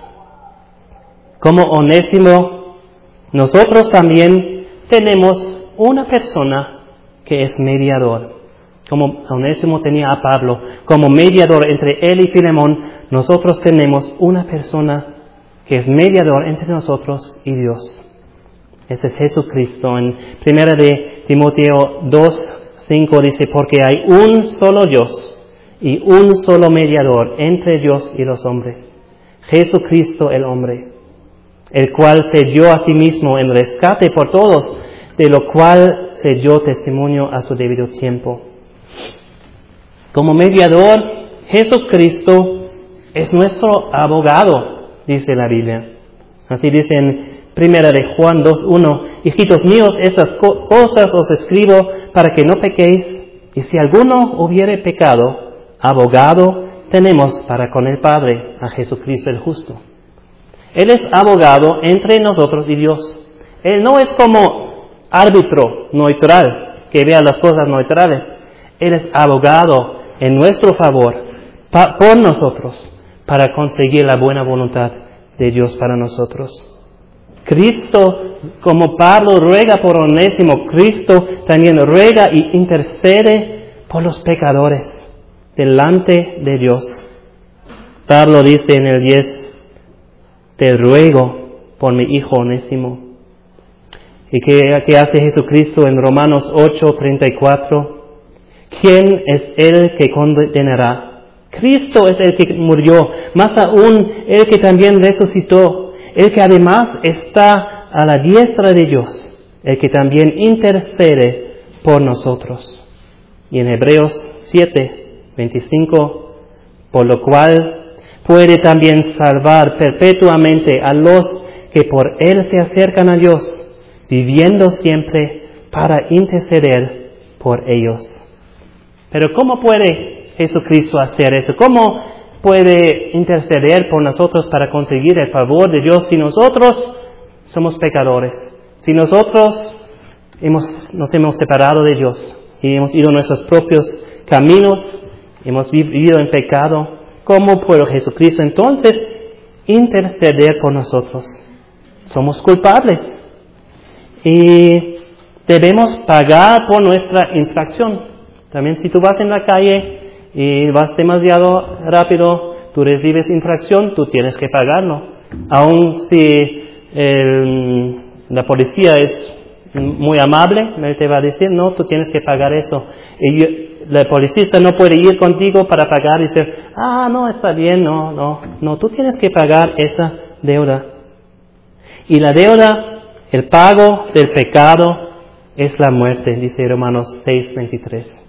Como Onésimo, nosotros también tenemos una persona que es mediador. Como Onésimo tenía a Pablo como mediador entre él y Filemón, nosotros tenemos una persona que es mediador entre nosotros y Dios. Ese es Jesucristo. En primera de Timoteo dos, cinco dice, porque hay un solo Dios y un solo mediador entre Dios y los hombres, Jesucristo el hombre, el cual se dio a sí mismo en rescate por todos, de lo cual se dio testimonio a su debido tiempo. Como mediador, Jesucristo es nuestro abogado, dice la Biblia. Así dice en Primera de Juan dos, uno, hijitos míos, estas co- cosas os escribo para que no pequéis, y si alguno hubiere pecado, abogado tenemos para con el Padre, a Jesucristo el justo. Él es abogado entre nosotros y Dios. Él no es como árbitro neutral, que vea las cosas neutrales. Él es abogado en nuestro favor, pa- por nosotros, para conseguir la buena voluntad de Dios para nosotros. Cristo, como Pablo ruega por Onésimo, Cristo también ruega y intercede por los pecadores delante de Dios. Pablo dice en el diez, te ruego por mi hijo Onésimo. ¿Y qué, qué hace Jesucristo en Romanos ocho, treinta y cuatro? ¿Quién es el que condenará? Cristo es el que murió, más aún el que también resucitó, el que además está a la diestra de Dios, el que también intercede por nosotros. Y en Hebreos siete, veinticinco, por lo cual puede también salvar perpetuamente a los que por Él se acercan a Dios, viviendo siempre para interceder por ellos. Pero ¿cómo puede Jesucristo hacer eso? ¿Cómo puede interceder por nosotros para conseguir el favor de Dios si nosotros somos pecadores? Si nosotros hemos, nos hemos separado de Dios y hemos ido nuestros propios caminos, hemos vivido en pecado, ¿cómo puede Jesucristo entonces interceder por nosotros? Somos culpables y debemos pagar por nuestra infracción. También si tú vas en la calle y vas demasiado rápido, tú recibes infracción, tú tienes que pagarlo. Aun si el, la policía es muy amable, él te va a decir, no, tú tienes que pagar eso. Y yo, el policista no puede ir contigo para pagar y decir, ah, no, está bien, no, no, no, tú tienes que pagar esa deuda. Y la deuda, el pago del pecado es la muerte, dice Romanos seis, veintitrés.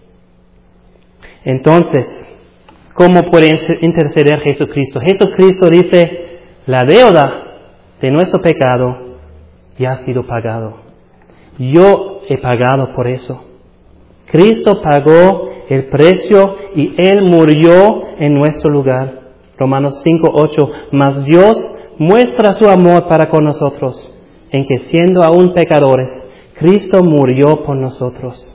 Entonces, ¿cómo puede interceder Jesucristo? Jesucristo dice, la deuda de nuestro pecado ya ha sido pagado. Yo he pagado por eso. Cristo pagó el precio y Él murió en nuestro lugar. Romanos cinco, ocho. Mas Dios muestra su amor para con nosotros, en que siendo aún pecadores, Cristo murió por nosotros.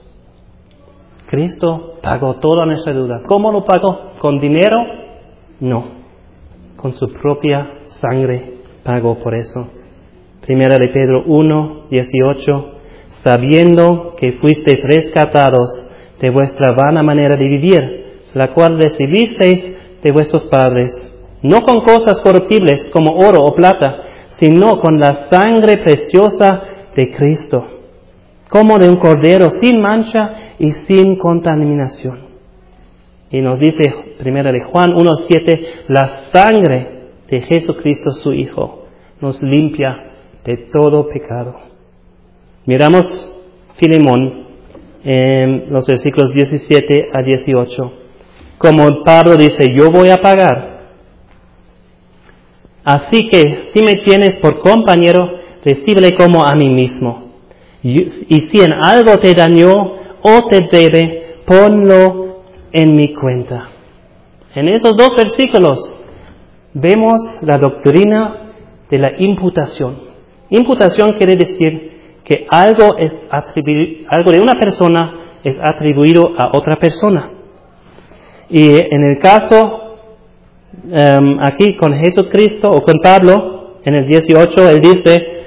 Cristo pagó toda nuestra deuda. ¿Cómo lo pagó? ¿Con dinero? No. Con su propia sangre pagó por eso. Primera de Pedro uno, dieciocho. Sabiendo que fuisteis rescatados de vuestra vana manera de vivir, la cual recibisteis de vuestros padres, no con cosas corruptibles como oro o plata, sino con la sangre preciosa de Cristo, como de un cordero sin mancha y sin contaminación. Y nos dice primera de Juan uno, siete, la sangre de Jesucristo su Hijo nos limpia de todo pecado. Miramos Filemón en los versículos diecisiete a dieciocho. Como Pablo dice, yo voy a pagar. Así que si me tienes por compañero, recíbele como a mí mismo. Y, y si en algo te dañó o te debe, ponlo en mi cuenta. En esos dos versículos vemos la doctrina de la imputación. Imputación quiere decir que algo, es atribu- algo de una persona es atribuido a otra persona. Y en el caso, um, aquí con Jesucristo o con Pablo, en el dieciocho, él dice,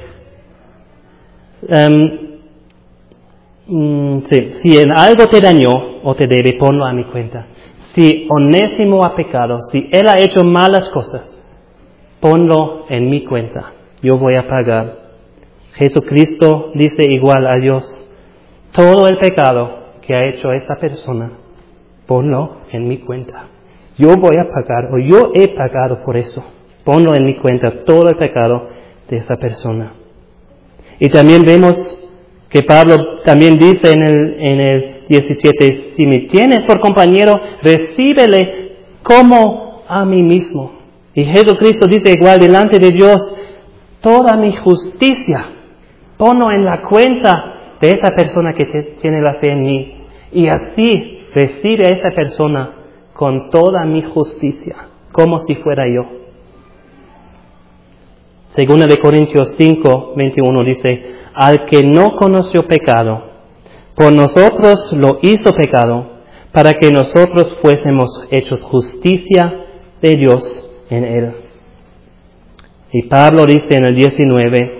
um, mm, sí, si en algo te dañó o te debe, ponlo a mi cuenta. Si Onésimo ha pecado, si él ha hecho malas cosas, ponlo en mi cuenta. Yo voy a pagar. Jesucristo dice igual a Dios, todo el pecado que ha hecho esta persona, ponlo en mi cuenta. Yo voy a pagar, o yo he pagado por eso. Ponlo en mi cuenta, todo el pecado de esa persona. Y también vemos que Pablo también dice en el, en el diecisiete, si me tienes por compañero, recíbele como a mí mismo. Y Jesucristo dice igual delante de Dios, toda mi justicia, ponlo en la cuenta de esa persona que te, tiene la fe en mí. Y así recibe a esa persona con toda mi justicia, como si fuera yo. Segunda de Corintios cinco, veintiuno dice, al que no conoció pecado, por nosotros lo hizo pecado, para que nosotros fuésemos hechos justicia de Dios en él. Y Pablo dice en el diecinueve,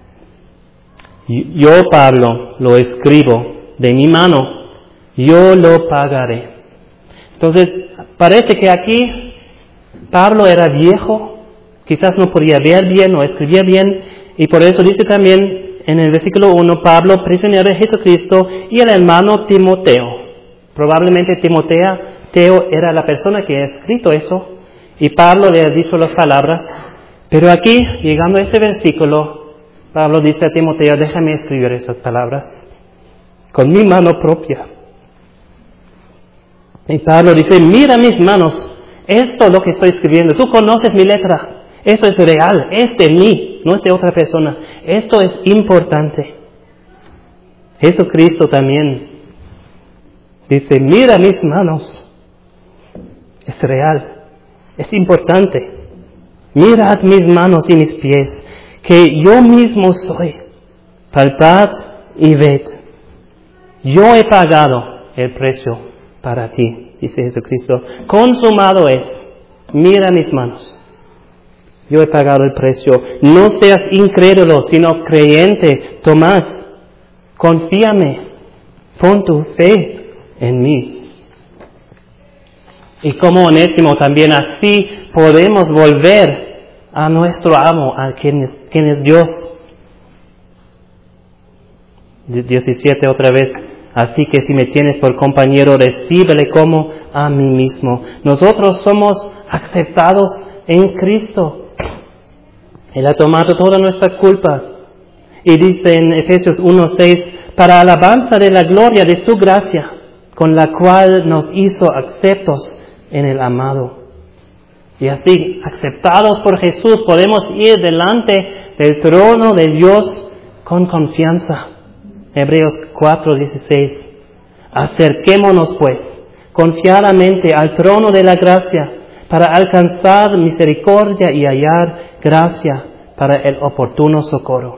yo, Pablo, lo escribo de mi mano, yo lo pagaré. Entonces, parece que aquí Pablo era viejo, quizás no podía ver bien o escribir bien, y por eso dice también en el versículo uno, Pablo, prisionero de Jesucristo, y el hermano Timoteo. Probablemente Timoteo Teo era la persona que ha escrito eso, y Pablo le ha dicho las palabras, Pero aquí, llegando a este versículo, Pablo dice a Timoteo, déjame escribir esas palabras con mi mano propia. Y Pablo dice, mira mis manos, esto es lo que estoy escribiendo, tú conoces mi letra, eso es real, es de mí, no es de otra persona, esto es importante. Jesucristo también dice, mira mis manos, es real, es importante. Mirad mis manos y mis pies, que yo mismo soy. Palpad y ved. Yo he pagado el precio para ti, dice Jesucristo. Consumado es. Mira mis manos. Yo he pagado el precio. No seas incrédulo, sino creyente. Tomás, confíame. Pon tu fe en mí. Y como Onésimo también así podemos volver a nuestro amo, a quien es, quien es Dios. diecisiete otra vez. Así que si me tienes por compañero, recíbele como a mí mismo. Nosotros somos aceptados en Cristo. Él ha tomado toda nuestra culpa. Y dice en Efesios uno seis, para alabanza de la gloria de su gracia, con la cual nos hizo aceptos en el amado. Y así, aceptados por Jesús, podemos ir delante del trono de Dios con confianza. Hebreos cuatro dieciséis. Acerquémonos pues, confiadamente al trono de la gracia, para alcanzar misericordia y hallar gracia para el oportuno socorro.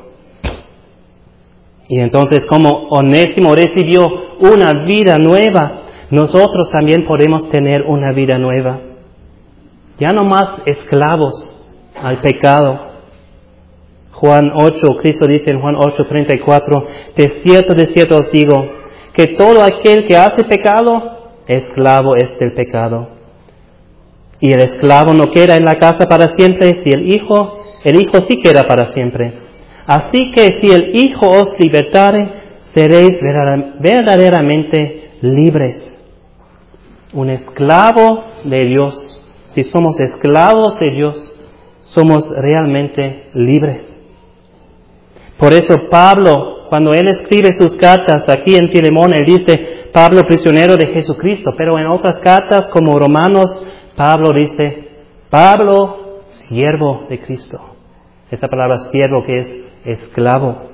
Y entonces, como Onésimo recibió una vida nueva, nosotros también podemos tener una vida nueva. Ya no más esclavos al pecado. Juan ocho, Cristo dice en Juan ocho treinta y cuatro, de cierto, de cierto os digo, que todo aquel que hace pecado, esclavo es del pecado. Y el esclavo no queda en la casa para siempre, si el Hijo, el Hijo sí queda para siempre. Así que si el Hijo os libertare, seréis verdaderamente libres. Un esclavo de Dios. Si somos esclavos de Dios, somos realmente libres. Por eso Pablo, cuando él escribe sus cartas aquí en Filemón, él dice, Pablo prisionero de Jesucristo, pero en otras cartas como Romanos, Pablo dice, Pablo siervo de Cristo. Esa palabra siervo que es esclavo.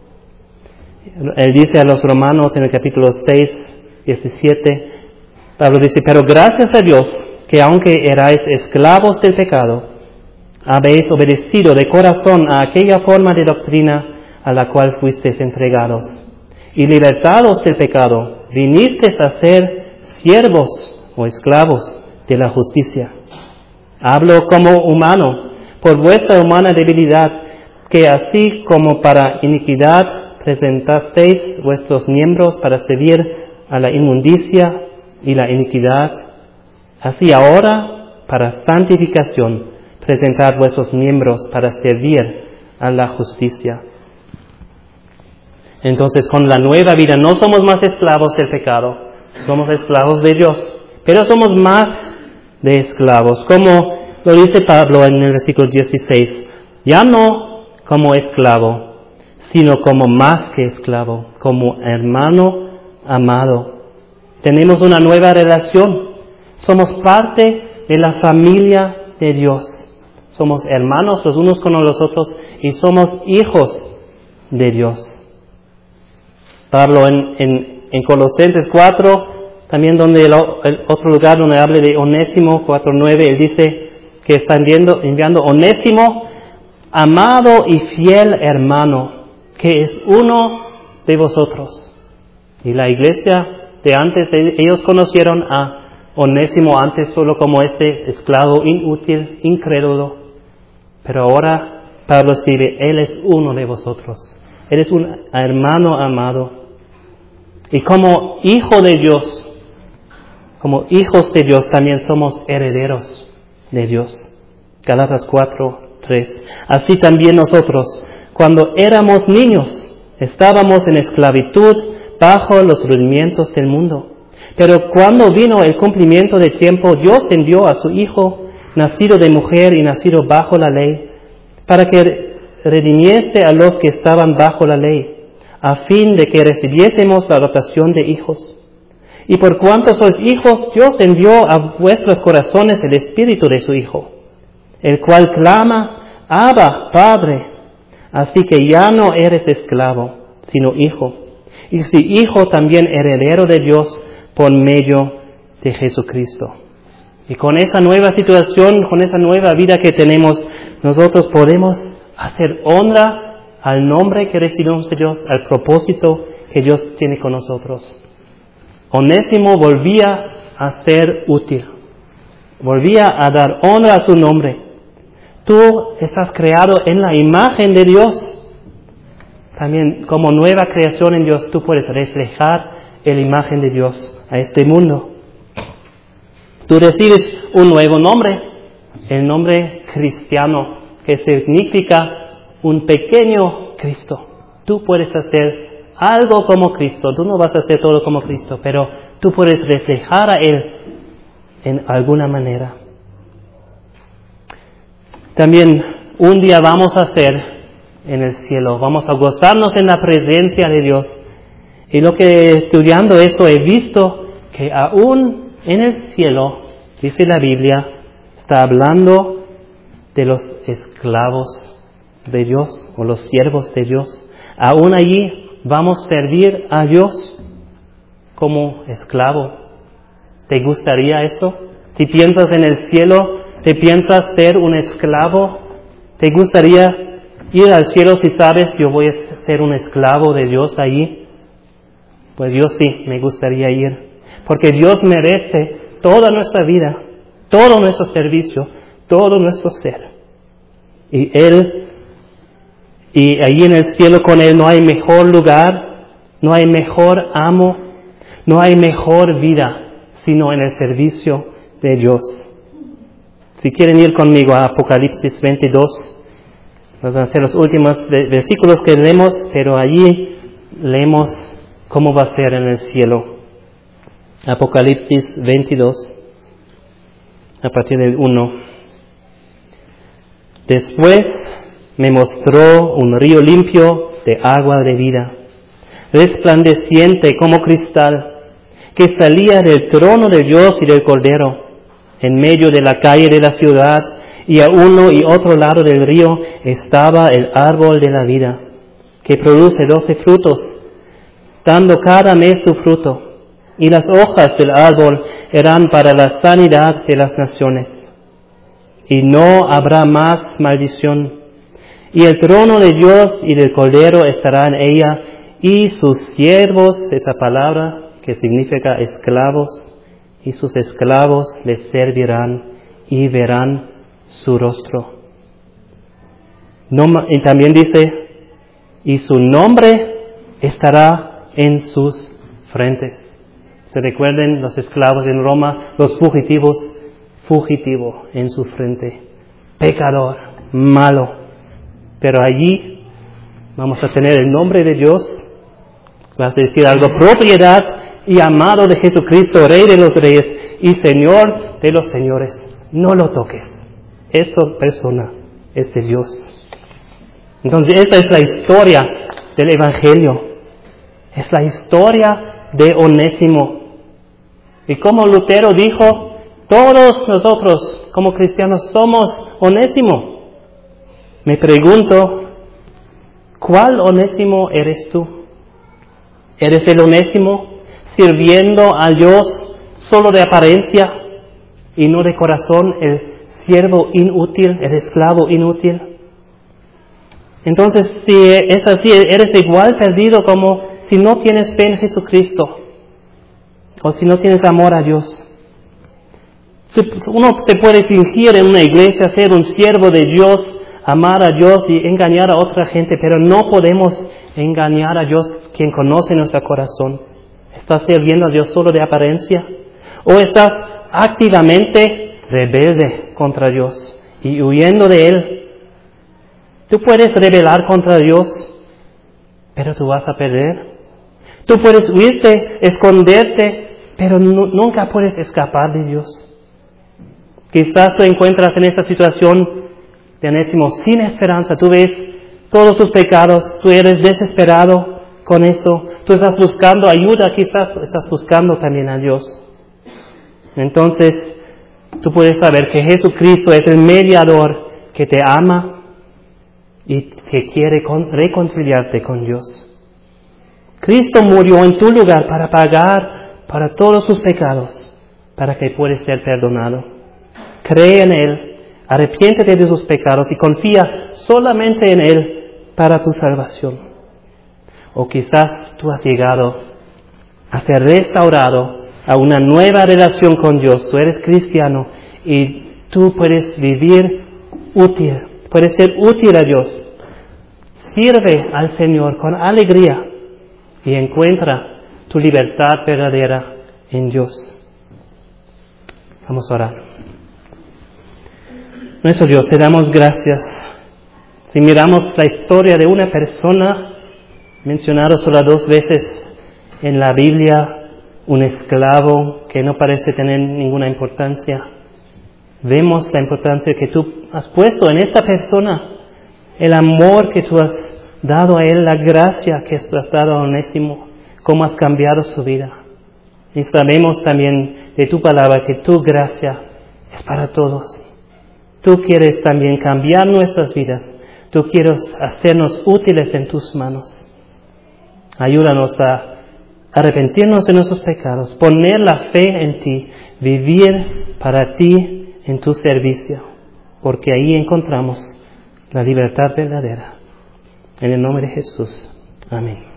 Él dice a los Romanos en el capítulo seis, diecisiete, Pablo dice, pero gracias a Dios que aunque erais esclavos del pecado, habéis obedecido de corazón a aquella forma de doctrina a la cual fuisteis entregados. Y libertados del pecado, vinisteis a ser siervos o esclavos de la justicia. Hablo como humano, por vuestra humana debilidad, que así como para iniquidad presentasteis vuestros miembros para servir a la inmundicia y la iniquidad, así ahora, para santificación, presentad vuestros miembros para servir a la justicia. Entonces, con la nueva vida no somos más esclavos del pecado, somos esclavos de Dios, pero somos más de esclavos, como lo dice Pablo en el versículo dieciséis, ya no como esclavo, sino como más que esclavo, como hermano amado. Tenemos una nueva relación. Somos parte de la familia de Dios. Somos hermanos los unos con los otros y somos hijos de Dios. Pablo en, en, en Colosenses cuatro, también donde el, el otro lugar donde habla de Onésimo, cuatro nueve, él dice que está enviando, enviando Onésimo, amado y fiel hermano, que es uno de vosotros. Y la iglesia de antes, ellos conocieron a Onésimo antes solo como este esclavo inútil, incrédulo. Pero ahora Pablo escribe, Él es uno de vosotros. Él es un hermano amado. Y como hijo de Dios, como hijos de Dios también somos herederos de Dios. Gálatas cuatro tres. Así también nosotros, cuando éramos niños, estábamos en esclavitud bajo los rudimientos del mundo. Pero cuando vino el cumplimiento del tiempo, Dios envió a su Hijo, nacido de mujer y nacido bajo la ley, para que redimiese a los que estaban bajo la ley, a fin de que recibiésemos la adopción de hijos. Y por cuanto sois hijos, Dios envió a vuestros corazones el espíritu de su Hijo, el cual clama, Abba, Padre. Así que ya no eres esclavo, sino hijo. Y si hijo, también heredero de Dios por medio de Jesucristo. Y con esa nueva situación, con esa nueva vida que tenemos, nosotros podemos hacer honra al nombre que recibimos de Dios, al propósito que Dios tiene con nosotros. Onésimo volvía a ser útil, volvía a dar honra a su nombre. Tú estás creado en la imagen de Dios. También como nueva creación en Dios, tú puedes reflejar la imagen de Dios a este mundo. Tú recibes un nuevo nombre, el nombre cristiano, que significa un pequeño Cristo. Tú puedes hacer algo como Cristo. Tú no vas a hacer todo como Cristo, pero tú puedes reflejar a Él en alguna manera. También un día vamos a ser en el cielo, vamos a gozarnos en la presencia de Dios. Y lo que estudiando eso he visto que aún en el cielo, dice la Biblia, está hablando de los esclavos de Dios o los siervos de Dios. Aún allí vamos a servir a Dios como esclavo. ¿Te gustaría eso? Si piensas en el cielo, ¿te piensas ser un esclavo? ¿Te gustaría ir al cielo si sabes yo voy a ser un esclavo de Dios allí? Pues yo sí, me gustaría ir. Porque Dios merece toda nuestra vida, todo nuestro servicio, todo nuestro ser. Y Él, y allí en el cielo con Él no hay mejor lugar, no hay mejor amo, no hay mejor vida, sino en el servicio de Dios. Si quieren ir conmigo a Apocalipsis veintidós, nos van a ser los últimos versículos que leemos, pero allí leemos cómo va a ser en el cielo. Apocalipsis veintidós, a partir del uno. Después me mostró un río limpio de agua de vida, resplandeciente como cristal, que salía del trono de Dios y del Cordero. En medio de la calle de la ciudad y a uno y otro lado del río estaba el árbol de la vida, que produce doce frutos, dando cada mes su fruto. Y las hojas del árbol eran para la sanidad de las naciones. Y no habrá más maldición. Y el trono de Dios y del Cordero estará en ella, y sus siervos, esa palabra que significa esclavos, y sus esclavos les servirán y verán su rostro. No, y también dice, y su nombre estará en sus frentes. Se recuerden los esclavos en Roma, los fugitivos, fugitivo en su frente, pecador, malo. Pero allí vamos a tener el nombre de Dios, vas a decir algo, propiedad y amado de Jesucristo, Rey de los Reyes y Señor de los Señores. No lo toques. Esa persona es de Dios. Entonces esa es la historia del Evangelio. Es la historia de Onésimo. Y como Lutero dijo, todos nosotros como cristianos somos Onésimo. Me pregunto, ¿cuál Onésimo eres tú? ¿Eres el Onésimo sirviendo a Dios solo de apariencia y no de corazón, el siervo inútil, el esclavo inútil? Entonces, si es así, eres igual perdido como si no tienes fe en Jesucristo o si no tienes amor a Dios. Uno se puede fingir en una iglesia, ser un siervo de Dios, amar a Dios y engañar a otra gente, pero no podemos engañar a Dios, quien conoce nuestro corazón. ¿Estás sirviendo a Dios solo de apariencia? ¿O estás activamente rebelde contra Dios y huyendo de Él? Tú puedes rebelar contra Dios, pero tú vas a perder. Tú puedes huirte, esconderte, pero no, nunca puedes escapar de Dios. Quizás te encuentras en esa situación de Onésimo sin esperanza. Tú ves todos tus pecados, tú eres desesperado con eso. Tú estás buscando ayuda, quizás estás buscando también a Dios. Entonces, tú puedes saber que Jesucristo es el mediador que te ama y que quiere reconciliarte con Dios. Cristo murió en tu lugar para pagar para todos sus pecados, para que puedas ser perdonado. Cree en Él, arrepiéntete de tus pecados y confía solamente en Él para tu salvación. O quizás tú has llegado a ser restaurado a una nueva relación con Dios. Tú eres cristiano y tú puedes vivir útil, puedes ser útil a Dios. Sirve al Señor con alegría y encuentra tu libertad verdadera en Dios. Vamos a orar. Nuestro Dios, te damos gracias. Si miramos la historia de una persona mencionada solo dos veces en la Biblia, un esclavo que no parece tener ninguna importancia, vemos la importancia que tú has puesto en esta persona, el amor que tú has dado a él, la gracia que tú has dado a Onésimo, cómo has cambiado su vida. Y sabemos también de tu palabra que tu gracia es para todos. Tú quieres también cambiar nuestras vidas. Tú quieres hacernos útiles en tus manos. Ayúdanos a arrepentirnos de nuestros pecados, poner la fe en ti, vivir para ti en tu servicio, porque ahí encontramos la libertad verdadera. En el nombre de Jesús. Amén.